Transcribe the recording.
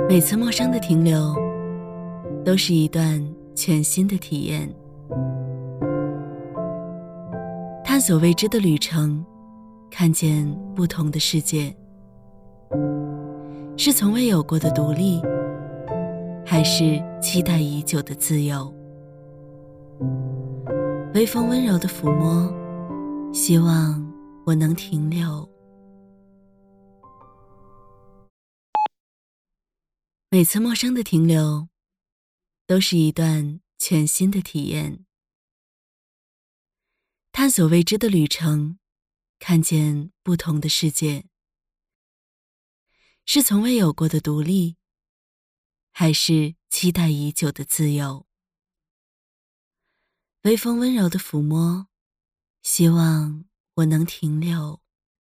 每次陌生的停留，都是一段全新的体验。探索未知的旅程，看见不同的世界，是从未有过的独立，还是期待已久的自由？微风温柔的抚摸，希望我能停留。每次陌生的停留，都是一段全新的体验。探索未知的旅程，看见不同的世界，是从未有过的独立，还是期待已久的自由？微风温柔的抚摸，希望我能停留。